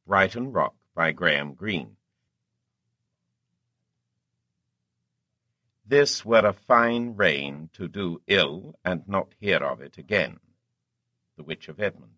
Brighton Rock by Graham Greene. This were a fine reign to do ill and not hear of it again. The Witch of Edmonton.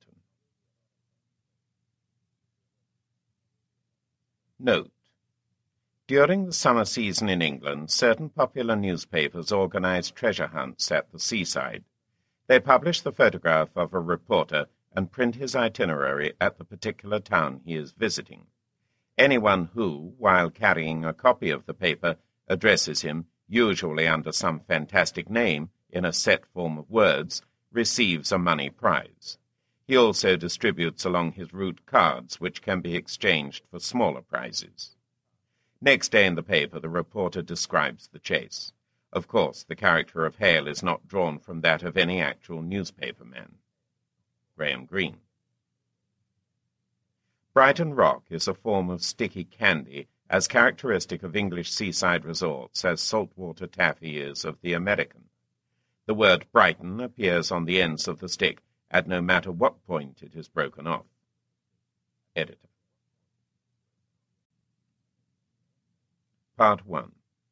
Note: during the summer season in England, certain popular newspapers organize treasure hunts at the seaside. They publish the photograph of a reporter and print his itinerary at the particular town he is visiting. Anyone who, while carrying a copy of the paper, addresses him, usually under some fantastic name, in a set form of words, receives a money prize. He also distributes along his route cards, which can be exchanged for smaller prizes. Next day in the paper, the reporter describes the chase. Of course, the character of Hale is not drawn from that of any actual newspaperman. Graham Greene. Brighton Rock is a form of sticky candy, as characteristic of English seaside resorts as saltwater taffy is of the American. The word Brighton appears on the ends of the stick at no matter what point it is broken off. Editor. Part 1.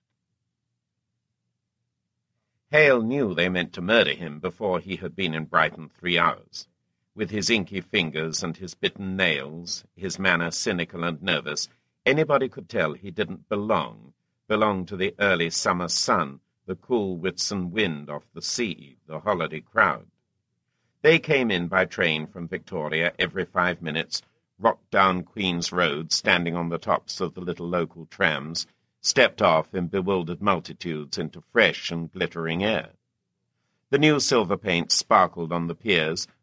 Hale knew they meant to murder him before he had been in Brighton 3 hours. With his inky fingers and his bitten nails, his manner cynical and nervous, anybody could tell he didn't belong to the early summer sun, the cool Whitsun wind off the sea, the holiday crowd. They came in by train from Victoria every 5 minutes, rocked down Queen's Road, standing on the tops of the little local trams, stepped off in bewildered multitudes into fresh and glittering air. The new silver paint sparkled on the piers,